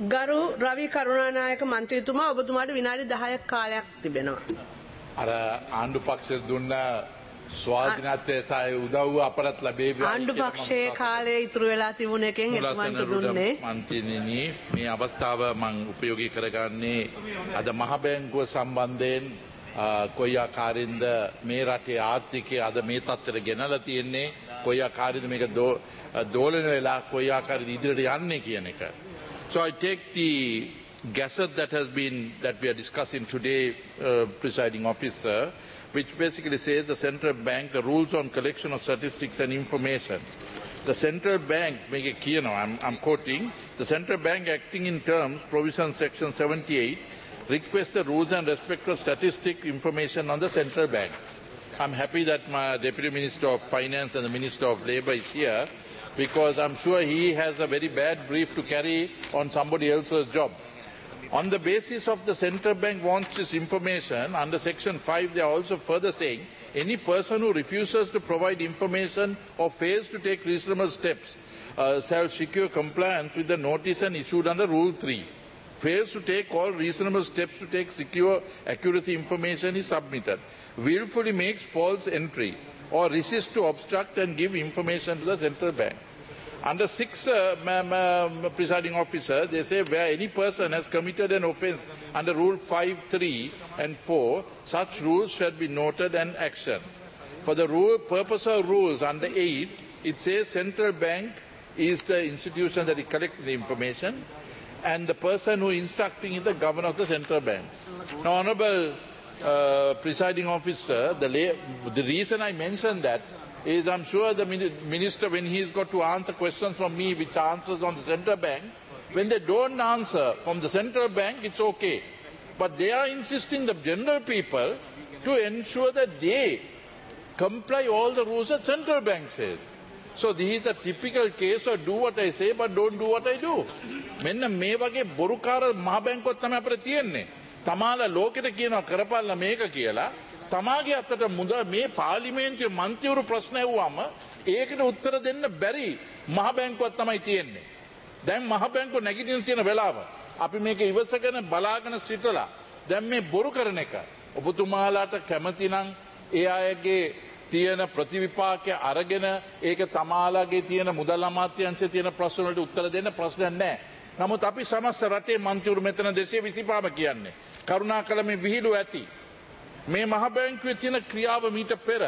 ගරු රවි කරුණානායක මන්ත්‍රීතුමා ඔබතුමාට විනාඩි 10ක් කාලයක් තිබෙනවා. අර ආණ්ඩු පක්ෂ දුන්න ස්වාධීනත්වය සහ උදව්ව අපරත් ලැබේවි. ආණ්ඩු පක්ෂයේ කාලය ඉතුරු වෙලා තිබුණ එකෙන් එතුමන්ට දුන්නේ. මන්ත්‍රීනි මේ අවස්ථාව මම උපයෝගී කරගන්නේ අද මහ බැංකුව සම්බන්ධයෙන් කොයි ආකාරයෙන්ද මේ රටේ ආර්ථිකය අද මේ තත්ත්වයට ගෙනලා තියෙන්නේ, කොයි ආකාරයෙන්ද මේක දෝලන වෙලා කොයි ආකාරයෙන්ද ඉදිරියට යන්නේ කියන එක. So I take the gazette that we are discussing today, presiding officer, which basically says the central bank, the rules on collection of statistics and information. The central bank, make it clear now, I'm quoting, the central bank acting in terms, provision section 78, requests the rules and respect of statistic information on the central bank. I'm happy that my Deputy Minister of Finance and the Minister of Labour is here, because I'm sure he has a very bad brief to carry on somebody else's job. On the basis of the central bank wants this information, under section 5 they are also further saying, any person who refuses to provide information or fails to take reasonable steps shall secure compliance with the notice and issued under Rule 3. Fails to take all reasonable steps to take secure accuracy information is submitted. Willfully makes false entry or resist to obstruct and give information to the central bank. Under 6, presiding officer, they say where any person has committed an offence under Rule 5, 3 and 4, such rules shall be noted and actioned. For the purpose of rules under 8, it says central bank is the institution that is collecting the information, and the person who is instructing is the governor of the central bank. Now, Honourable presiding officer, the reason I mention that is I'm sure the minister, when he's got to answer questions from me which answers on the central bank, when they don't answer from the central bank, it's okay. But they are insisting the general people to ensure that they comply all the rules that central bank says. So this is a typical case of do what I say but don't do what I do. මෙන්න මේ වගේ බොරුකාර මහ බැංකුවක් තමයි අපිට තියෙන්නේ. තමාලා ලෝකෙට කියනවා කරපල්ලා මේක කියලා. තමාගේ අතට මුද මේ පාර්ලිමේන්තුවේ මන්ත්‍රීවරු ප්‍රශ්න ඇහුවාම ඒකට උත්තර දෙන්න බැරි මහ බැංකුවක් තමයි තියෙන්නේ. දැන් මහ බැංකුව නැගිටින තියෙන වෙලාව අපි මේක ඉවසගෙන බලාගෙන සිටලා දැන් මේ බොරු කරන එක ඔබතුමාලාට කැමති නම් ඒ අයගේ තියෙන ප්‍රතිවිපාකය අරගෙන ඒක තමාලාගේ තියෙන මුදල් අමාත්‍යාංශයේ තියෙන ප්‍රශ්න වලට උත්තර දෙන්න ප්‍රශ්නයක් නැහැ. නමුත් අපි සමස්ත රටේ මන්ත්‍රීවරු මෙතන 225ම කියන්නේ කරුණාකර මේ විහිළු ඇති මේ මහ බැංකුවේ තියෙන ක්‍රියාව මීට පෙර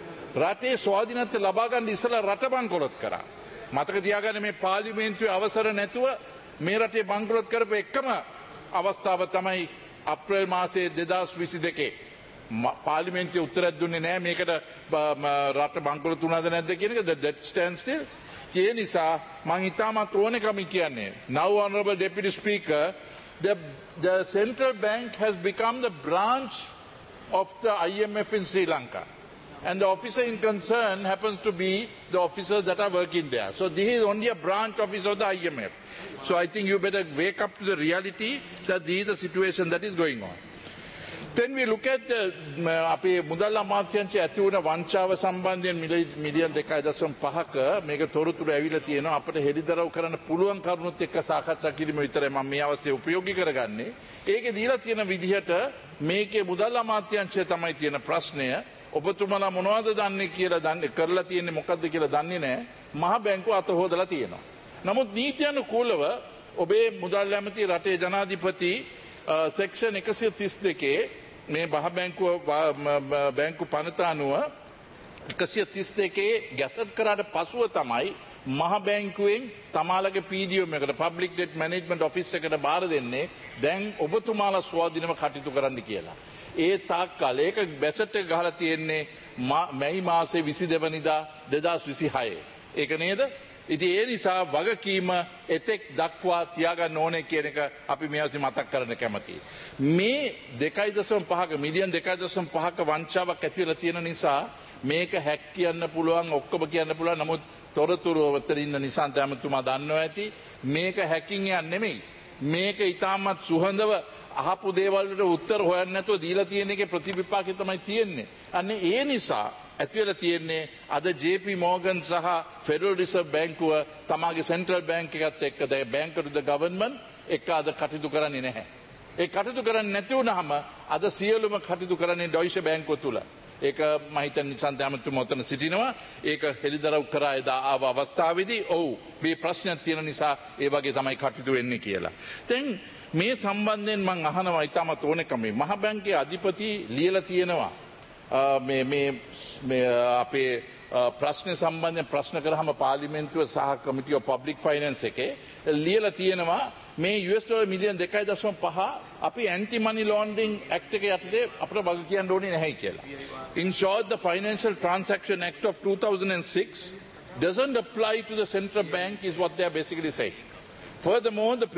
රටේ ස්වාධීනත්වය ලබා ගන්න ඉස්සලා රට බංකොලොත් කරා. මතක තියාගන්න මේ පාර්ලිමේන්තුවේ අවසර නැතුව මේ රටේ බංකොලොත් කරපු එකම අවස්ථාව තමයි අප්‍රේල් මාසයේ 2022. පාර්ලිමේන්තුවේ උත්තරයක් දුන්නේ නැහැ මේකට රට බංකොලොත් වුණාද නැද්ද කියන එක. that stands still. ඒ නිසා මම ඉතාමත් ඕනෙකම කියන්නේ now honourable deputy speaker, the central bank has become the branch of the IMF in Sri Lanka, and the officer in concern happens to be the officers that are working there. So this is only a branch office of the IMF. So I think you better wake up to the reality that this is the situation that is going on. Then we look at the අපේ මුදල් අමාත්‍යාංශයේ ඇති වුණ වංචාව සම්බන්ධයෙන් million 2.5ක මේක තොරතුරු ඇවිල්ලා තියෙනවා. අපිට හෙළිදරව් කරන්න පුළුවන් කරුණුත් එක්ක සාකච්ඡා කිරීම විතරයි මම මේ අවස්ථාවේ උපයෝගී කරගන්නේ. ඒකේ දීලා තියෙන විදිහට මේකේ මුදල් අමාත්‍යාංශයේ තමයි තියෙන ප්‍රශ්නය. ඔබතුමාලා මොනවද දන්නේ කියලා දන්නේ කරලා තියෙන්නේ මොකද්ද කියලා දන්නේ නැහැ. මහ බැංකුව අත හොදලා තියෙනවා. නමුත් නීති අනුකූලව ඔබේ මුදල් ඇමති රටේ ජනාධිපති සෙක්ෂන් 132 මේ මහ බැංකු පනත අනුව 132 ගැසට් කරාට පසුව තමයි මහ බැංකුවෙන් තමාලගේ PDM එකට පබ්ලික් ඩෙට් මැනේජ්මන්ට් ඔෆිස් එකට බාර දෙන්නේ දැන් ඔබතුමාලා ස්වාධීනව කටයුතු කරන්න කියලා. ඒ තාක්කල් ඒක ගැසට් එක ගහලා තියෙන්නේ මැයි මාසේ 22 වෙනිදා 2026. ඒක නේද? ඉතින් ඒ නිසා වගකීම එතෙක් දක්වා තියාගන්න ඕනේ කියන එක අපි මේ අවස්ථාවේ මතක් කරන්න කැමතියි. මේ 2.5ක මිලියන් 2.5ක වංචාවක් ඇති වෙලා තියෙන නිසා මේක හැක් කියන්න පුළුවන් ඔක්කොම කියන්න පුළුවන්. නමුත් තොරතුරු ඔතන ඉන්න නිසා තමතුමා දන්නවා ඇති මේක හැකින් යන්නේ නෙමෙයි. මේක ඊටමත් සුහඳව අහපු දේවල් වලට උත්තර හොයන්න නැතුව දීලා තියෙන එකේ ප්‍රතිවිපාකය තමයි තියෙන්නේ. අන්නේ ඒ නිසා ඇති වෙලා තියෙන්නේ අද JP Morgan සහ Federal Reserve බැංකුව තමාගේ central bank එකත් එක්ක the bank of the government එක්ක අද කටයුතු කරන්නේ නැහැ. ඒ කටයුතු කරන්නේ නැති වුනහම අද සියලුම කටයුතු කරන්නේ ඩොයිෂ බැංකුව තුල. ඒක මම හිතන්නේ නිසන්ත ඇමතුම ඔතන සිටිනවා. ඒක හෙළිදරව් කරා එදා ආව අවස්ථාවේදී ඔව් මේ ප්‍රශ්නයක් තියෙන නිසා ඒ වගේ තමයි කටයුතු වෙන්නේ කියලා. දැන් මේ සම්බන්ධයෙන් මම අහනවා ඊටමත් ඕනෙකම මහ බැංකුවේ අධිපති ලියලා තියෙනවා මේ අපේ ප්‍රශ්න සම්බන්ධයෙන් ප්‍රශ්න කරාම පාර්ලිමේන්තුව සහ කමිටි ඔෆ් පබ්ලික් ෆයිනෑන්ස් එකේ ලියලා තියෙනවා මේ US ඩොලර් මිලියන් 2.5 අපි ඇන්ටි මනි ලොන්ඩරින් ඇක්ට් එක යටතේ අපිට වග කියන්න ඕනේ නැහැ කියලා. In short, the Financial Transaction Act of 2006 doesn't apply to the central bank is what they are basically saying. Furthermore, the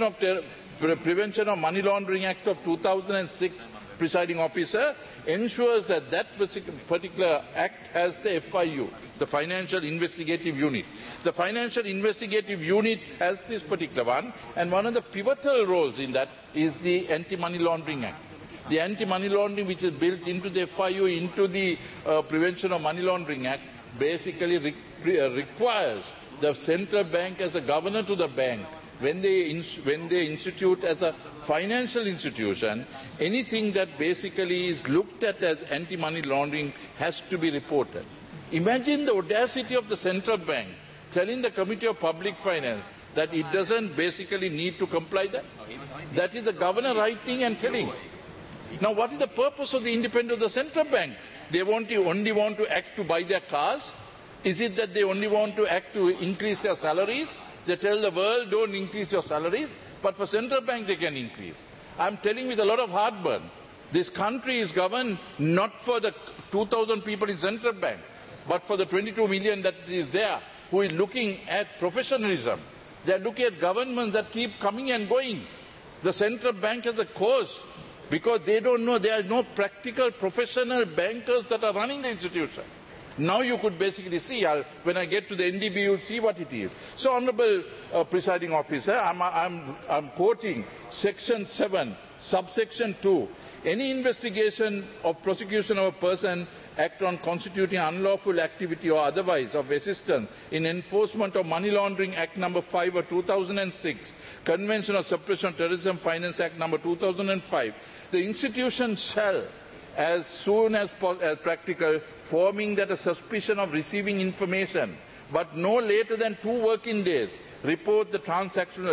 Prevention of Money Laundering Act of 2006 presiding officer ensures that that particular act has the FIU, the Financial Investigative Unit. The Financial Investigative Unit has this particular one, and one of the pivotal roles in that is the Anti-Money Laundering Act. The Anti-Money Laundering, which is built into the FIU, into the Prevention of Money Laundering Act, basically requires the central bank as a governor to the bank. When they institute as a financial institution, anything that basically is looked at as anti-money laundering has to be reported. Imagine the audacity of the central bank telling the Committee of Public Finance that it doesn't basically need to comply that. That is the governor writing and telling. Now what is the purpose of the independence of the central bank? They only want to act to buy their cars? Is it that they only want to act to increase their salaries? They tell the world, don't increase your salaries, but for central bank they can increase. I'm telling with a lot of heartburn. This country is governed not for the 2,000 people in central bank, but for the 22 million that is there, who is looking at professionalism. They're looking at governments that keep coming and going. The central bank has a cause, because they don't know, there are no practical professional bankers that are running the institution. Now you could basically see, when I get to the NDB, you'll see what it is. So, Honorable Presiding Officer, I'm quoting Section 7, Subsection 2. Any investigation of prosecution of a person act on constituting unlawful activity or otherwise of assistance in enforcement of Money Laundering Act number 5 of 2006, Convention of Suppression of Terrorism Finance Act number 2005, the institution shall, as soon as practical, forming that a suspicion of receiving information, but no later than 2 working days, report the transaction,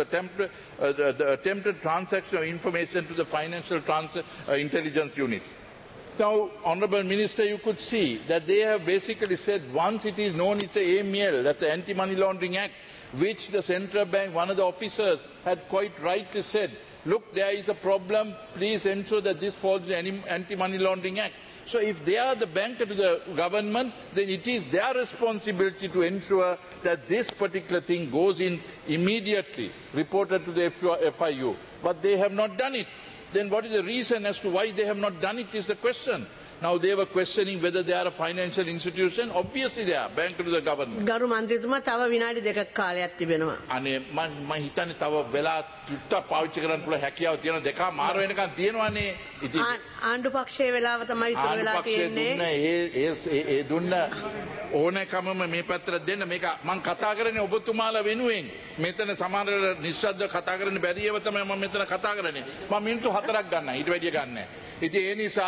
the attempted transaction of information to the Financial Intelligence Unit. Now, Honourable Minister, you could see that they have basically said once it is known it's a AML, that's the Anti-Money Laundering Act, which the central bank, one of the officers had quite rightly said, look, there is a problem, please ensure that this falls in the Anti-Money Laundering Act. So if they are the banker to the government, then it is their responsibility to ensure that this particular thing goes in immediately, reported to the FIU. But they have not done it. Then what is the reason as to why they have not done it is the question. Now they were questioning whether they are a financial institution. Obviously they are, banker to the government. ගරු මන්ත්‍රීතුමා තව විනාඩි 2ක් කාලයක් තිබෙනවා. අනේ මම හිතන්නේ තව වෙලා තුට්ටක් පාවිච්චි කරන්න පුළුවන් හැකියාව තියෙන දෙකම මාර වෙනකන් තියෙනවානේ. ඉතින් ආණ්ඩු පක්ෂයේ වෙලාව තමයි ඉතුරු වෙලා තියෙන්නේ. ඒ දුන්න ඕනෑකමම මේ පැත්තට දෙන්න මේක මම කතා කරන්නේ ඔබතුමාලා වෙනුවෙන්. මෙතන සමහර නිශ්ශබ්ද කතා කරන්න බැරි ඒවා තමයි මම මෙතන කතා කරන්නේ. මම මිනිත්තු 4ක් ගන්නවා. ඊට වැඩිය ගන්නෑ. ඉතින් ඒ නිසා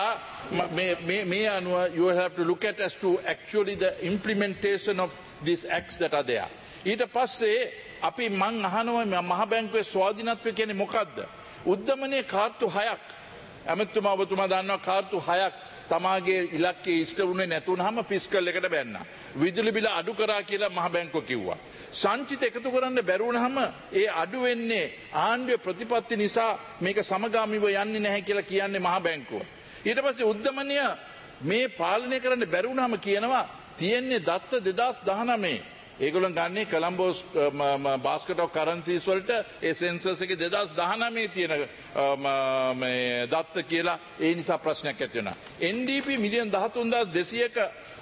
may you have to look at as to actually the implementation of these acts that are there. ඊට පස්සේ අපි මං අහනවා මහ බැංකුවේ ස්වාධීනත්වය කියන්නේ මොකක්ද? උද්දමනයේ කාර්තු 6ක් ඇමතුමා ඔබතුමා දන්නවා කාර්තු 6ක් තමාගේ ඉලක්කයේ ඉෂ්ට වුණේ නැතුනහම ෆිස්කල් එකට බැන්නා. විදුලි බිල අඩු කරා කියලා මහ බැංකුව කිව්වා. සංචිත එකතු කරන්න බැරි වුණාම ඒ අඩු වෙන්නේ ආණ්ඩුවේ ප්‍රතිපත්ති නිසා මේක සමගාමීව යන්නේ නැහැ කියලා කියන්නේ මහ බැංකුව. ඊට පස්සේ උද්දමනය මේ පාලනය කරන්න බැරි වුණාම කියනවා තියෙන්නේ දත්ත 2019 ඒගොල්ලන් ගන්නේ කොලම්බෝ බාස්කට් ඔෆ් කරන්සිස් වලට ඒ සෙන්සස් එකේ 2019 තියෙන මේ දත්ත කියලා ඒ නිසා ප්‍රශ්නයක් ඇති වෙනවා. NDP මිලියන් 13200ක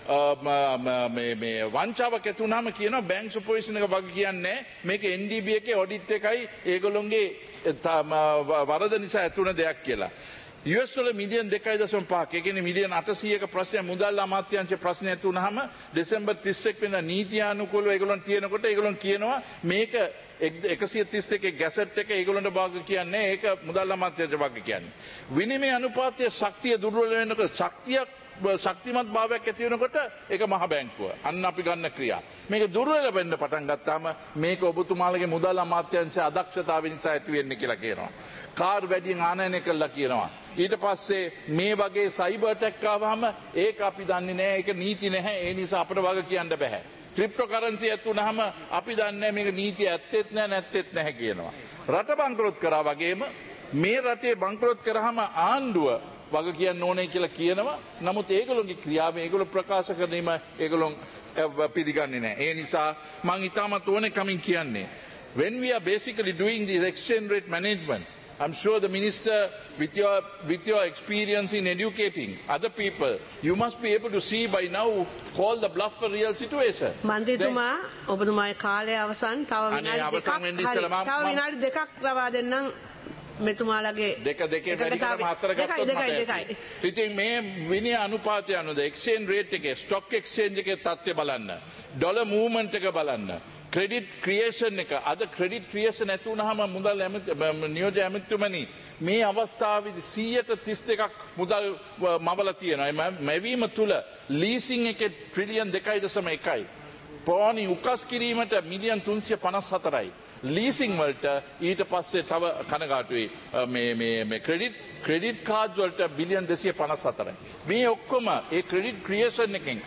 මේ වංචාවක් ඇති වුණාම කියනවා බැංක් සුපර්විෂන් එක වගේ කියන්නේ මේක NDB එකේ ඔඩිට් එකයි ඒගොල්ලන්ගේ වරද නිසා ඇති වුණ දෙයක් කියලා. US වල මිලියන් 2.5ක ඒ කියන්නේ මිලියන් 800ක ප්‍රශ්නය මුදල් අමාත්‍යාංශ ප්‍රශ්නය ඇති වුනහම දෙසැම්බර් 31 වෙනිදා නීතියානුකූලව ඒගොල්ලන් කියනකොට ඒගොල්ලන් කියනවා මේක 132 ගැසට් එක ඒගොල්ලන්ට භාග කියන්නේ ඒක මුදල් අමාත්‍යාංශ භාග කියන්නේ. විනිමය අනුපාතයේ ශක්තිය දුර්වල වෙනකොට ශක්තිමත් භාවයක් ඇති වෙනකොට ඒක මහ බැංකුව. අන්න අපි ගන්න ක්‍රියා. මේක දුර්වල වෙන්න පටන් ගත්තාම මේක ඔබතුමාලගේ මුදල් අමාත්‍යාංශයේ අදක්ෂතාවය නිසා ඇති වෙන්නේ කියලා කියනවා. කාර් වැඩියෙන් ආනයනය කළා කියනවා. ඊට පස්සේ මේ වගේ සයිබර් ඇටැක් ආවම ඒක අපි දන්නේ නැහැ. ඒක නීති නැහැ. ඒ නිසා අපිට වග කියන්න බෑ. ක්‍රිප්ටෝකරන්සි ඇතුණාම අපි දන්නේ මේක නීතිය ඇත්තෙත් නැහැ නැත්තෙත් නැහැ කියනවා. රට බංකොලොත් කරා වගේම මේ රටේ බංකොලොත් කරාම ආණ්ඩුව වග කියන්න ඕනේ කියලා කියනවා. නමුත් ඒගොල්ලෝගේ ක්‍රියාව ඒගොල්ලෝ ප්‍රකාශ කරනීම ඒගොල්ලෝ පිළිගන්නේ නැහැ. ඒ නිසා මම ඊටමත් ඕනේ කමින් කියන්නේ when we are basically doing this exchange rate management, I'm sure the minister with your experience in educating other people, you must be able to see by now call the bluff a real situation. මන්ත්‍රීතුමා ඔබතුමාගේ කාලය අවසන්. තව විනාඩි දෙකක් ලබා දෙන්නම්. මෙතුමාලගේ දෙකේ වැඩි කරම හතර ගත්තොත් මට ඉතින් මේ විනය අනුපාතය අනුව එක්ස්චේන්ජ් රේට් එකේ ස්ටොක් එක්ස්චේන්ජ් එකේ තත්ත්වය බලන්න ඩොලර් මූව්මන්ට් එක බලන්න ක්‍රෙඩිට් ක්‍රියේෂන් එක අද ක්‍රෙඩිට් ක්‍රියේෂන් ඇති වුණාම මුදල් නියෝජ්‍ය ඇමතිතුමනි මේ අවස්ථාවේදී 132ක් මුදල් මවලා තියෙනවා මෙවීම තුල ලීසින් එකේ ට්‍රිලියන් 2.1යි පෝනි උකස් කිරීමට මිලියන් 354යි ලීසිං වලට ඊට පස්සේ තව කනගාටුයි මේ ක්‍රෙඩිට් කාඩ් වලට බිලියන් 254යි. මේ ඔක්කොම ඒ ක්‍රෙඩිට් ක්‍රියේෂන් එකෙන්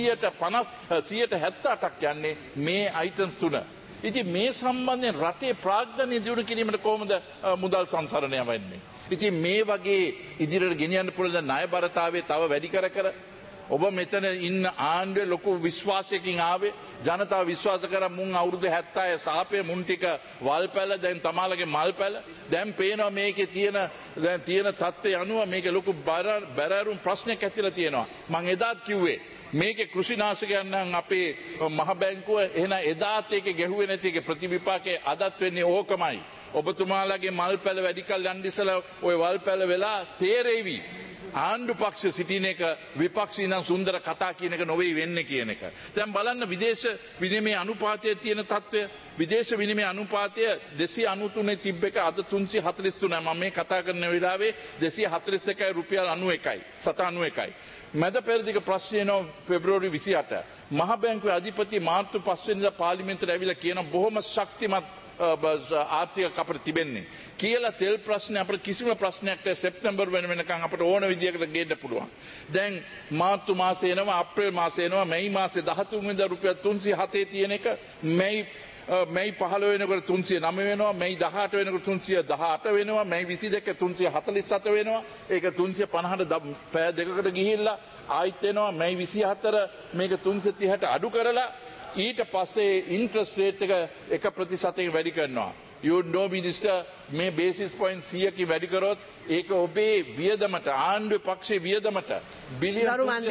178ක් යන්නේ මේ අයිටම්ස් තුන. ඉතින් මේ සම්බන්ධයෙන් රටේ ප්‍රාග්ධනය දියුණු කිරීමට කොහොමද මුදල් සංසරණය වෙන්නේ? ඉතින් මේ වගේ ඉදිරියට ගෙනියන්න පුළුවන් ණයබරතාවය තව වැඩි කර ඔබ මෙතන ඉන්න ආණ්ඩුවේ ලොකු විශ්වාසයකින් ආවේ ජනතාව විශ්වාස කරා මුන් අවුරුදු 70 සාපේ මුන් ටික වල්පැල දැන් තමාලගේ මල්පැල දැන් පේනවා මේකේ තියෙන තත්ත්වය අනුව මේකේ ලොකු බැරෑරුම් ප්‍රශ්නයක් ඇතිලා තියෙනවා මම එදාත් කිව්වේ මේකේ කෘෂිනාශකයන් නම් අපේ මහ බැංකුව එහෙනම් එදාත් ඒකේ ගැහුවේ නැති ඒකේ ප්‍රතිවිපාකේ අදත් වෙන්නේ ඕකමයි ඔබතුමාලගේ මල්පැල වැඩි කල් යන්න ඉස්සලා ওই වල්පැල වෙලා තේරෙවි ආණ්ඩු පක්ෂ සිටින එක විපක්ෂී නම් සුන්දර කතා කියන එක නොවේ වෙන්නේ කියන එක. දැන් බලන්න විදේශ විනිමය අනුපාතයේ තියෙන තත්ත්වය විදේශ විනිමය අනුපාතය 293 තිබ්බ එක අද 343යි. මම මේ කතා කරන වෙලාවේ 241යි රුපියල් 91යි 791යි. මැද පෙරදිග ප්‍රශ්නය පෙබ්‍රවරි 28 මහ බැංකුවේ අධිපති මාර්තු 5 වෙනිදා පාර්ලිමේන්තුවට ඇවිල්ලා කියන බොහොම ශක්තිමත් ආර්ථික අපිට තිබෙන්නේ කියලා තෙල් ප්‍රශ්නේ අපිට කිසිම ප්‍රශ්නයක් නැහැ සෙප්තැම්බර් වෙනකන් අපිට ඕන විදියකට ගේන්න පුළුවන්. දැන් මාර්තු මාසේ එනවා අප්‍රේල් මාසේ එනවා මැයි මාසේ 13 වෙනිදා රුපියල් 307 තියෙන එක මැයි 15 වෙනකොට 309 වෙනවා මැයි 18 වෙනකොට 318 වෙනවා මැයි 22 347 වෙනවා ඒක 350ට පැය දෙකකට ගිහිල්ලා ආයිත් එනවා මැයි 24 මේක 330ට අඩු කරලා ඊට පස්සේ ඉන්ට්‍රස්ට් රේට් එක 1% වැඩි කරනවා. You know minister මේ බේසිස් පොයින්ට් 100කින් වැඩි කරොත් ඒක ඔබේ වියදමට ආණ්ඩුවේ පක්ෂයේ වියදමට බිලියන්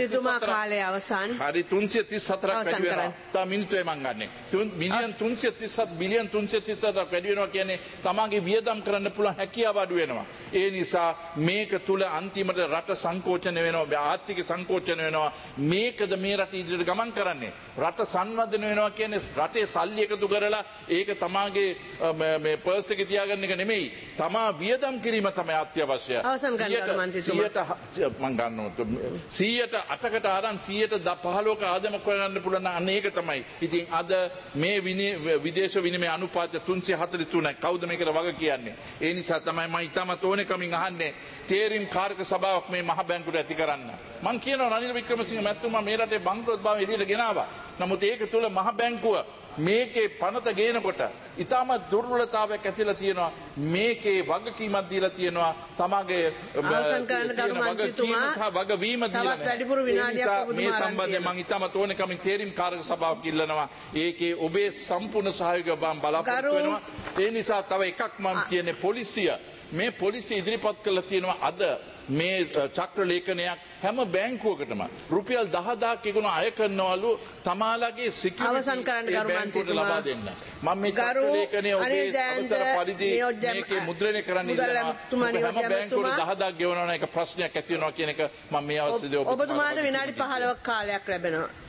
334 හරි 334ක් වැඩි වෙනවා. තා මිනිත්තුවේ මං ගන්නෙ. මිලියන් 337 බිලියන් 334ක් වැඩි වෙනවා කියන්නේ තමන්ගේ වියදම් කරන්න පුළුවන් හැකියාව අඩු වෙනවා. ඒ නිසා මේක තුල අන්තිමට රට සංකෝචනය වෙනවා ආර්ථික සංකෝචනය වෙනවා. මේකද මේ රට ඉදිරියට ගමන් කරන්නේ. රට සංවර්ධනය වෙනවා කියන්නේ රටේ සල්ලි එකතු කරලා ඒක තමාගේ මේ පර්ස් එකේ තියාගන්න එක නෙමෙයි. තමා වියදම් කිරීම තමයි අත්‍යවශ්‍යයි. අවසන් ගන්නවා මන්ත්‍රීතුමා. 100කට අරන් 115ක ආදමක් හොයන්න පුළුවන් නම් අන්න ඒක තමයි. ඉතින් අද මේ විදේශ විනිමය අනුපාතය 343යි. කවුද මේකට වග කියන්නේ? ඒ නිසා තමයි මම ඊටමත් ඕනේ කමින් අහන්නේ තේරීම් කාර්ක සභාවක් මේ මහ බැංකුවට ඇති කරන්න. මම කියනවා රනිල් වික්‍රමසිංහ මැතිතුමා මේ රටේ බංකොලොත් බව එළියට ගෙනාවා. නමුත් ඒක තුල මහ බැංකුව මේකේ පනත ගේනකොට ඉතාමත් දුර්වලතාවයක් ඇතිලා තියෙනවා මේකේ වගකීමක් දීලා තියෙනවා තමාගේ වගවීම දීලා මේ සම්බන්ධයෙන් මම ඉතාමත් ඕනේ කමින් තේරීම් කාර්ක සභාවක් ඉල්ලනවා ඒකේ ඔබේ සම්පූර්ණ සහයෝගය මම බලාපොරොත්තු වෙනවා ඒ නිසා තව එකක් මම කියන්නේ පොලිසිය මේ පොලිසිය ඉදිරිපත් කළා තියෙනවා අද මේ චක්‍ර ලේඛනයක් හැම බැංකුවකටම රුපියල් 10000ක් එකන අය කරනවලු තමාලගේ අවසන් කරන්න ගරු මන්ත්‍රීතුමා. ලබා දෙන්න. මම මේ චක්‍ර ලේඛනය ඔබේ අවසර පරිදි මේකේ මුද්‍රණය කරන්න ඉල්ලනවා. හැම බැංකුවකට 10000ක් ගෙවනවා එක ප්‍රශ්නයක් ඇති වෙනවා කියන එක මම මේ අවස්ථාවේ ඔබතුමාට විනාඩි 15ක් කාලයක් ලැබෙනවා.